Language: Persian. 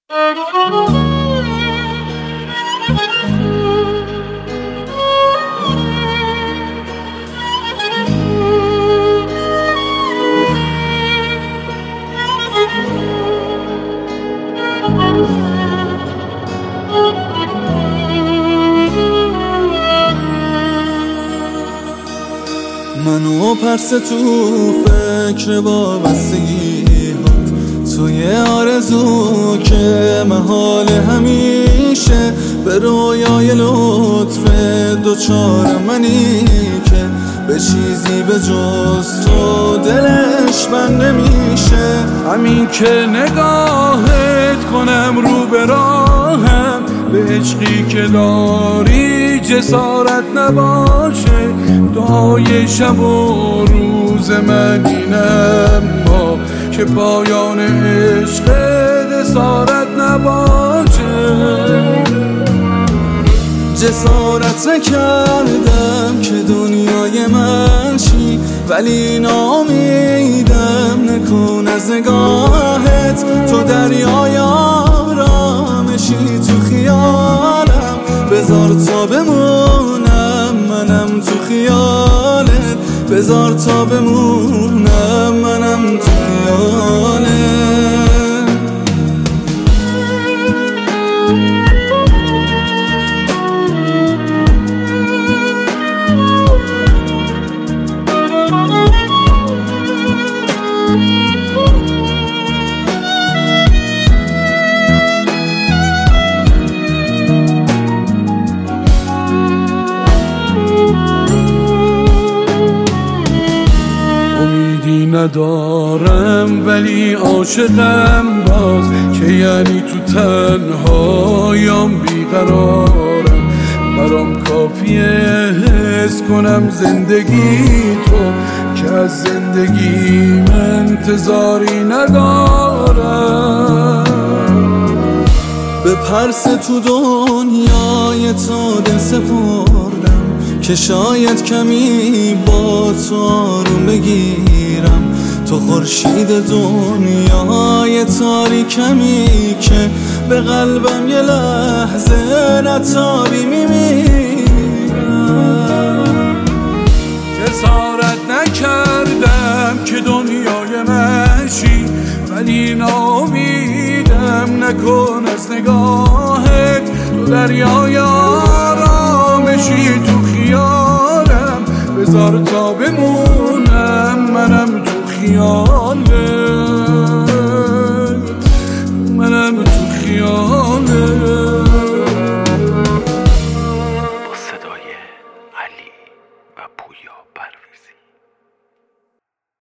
منو پرس تو فکر وابستگی‌هات، توی آرزو که محال همیشه به رویای لطف دوچار منی که به چیزی به جز تو دلش بند نمیشه. همین که نگاهت کنم رو به راهم، به عشقی که داری جسارت نباشه. دعای شب و روز من اینم ما که پایان عشق جسارت نباشه. جسارت نکردم که دنیای من شی، ولی نامیدم نکن از نگاهت. تو دریای آرامشی تو خیالم، بذار تا بمونم منم تو خیالت. بذار تا بمونم منم تو خیالت. ندارم ولی عاشقم باز، که یعنی تو تنهایم بیقرارم. برام کافیه حس کنم زندگی تو، که از زندگی من انتظاری ندارم. به پرس تو دنیای تو دل سپردم، که شاید کمی با تو آروم بگیرم. تو خورشید دنیای تاریکمی که به قلبم یه لحظه نتابی میمیرم. جسارت نکردم که دنیای منشی، ولی نامیدم نکن از نگاهت. تو دریای آرامشی تو خیالم، بذار تا بمونم منم تو خیالت. منم تو خیالت. با صدای علی و پویا پرویزی.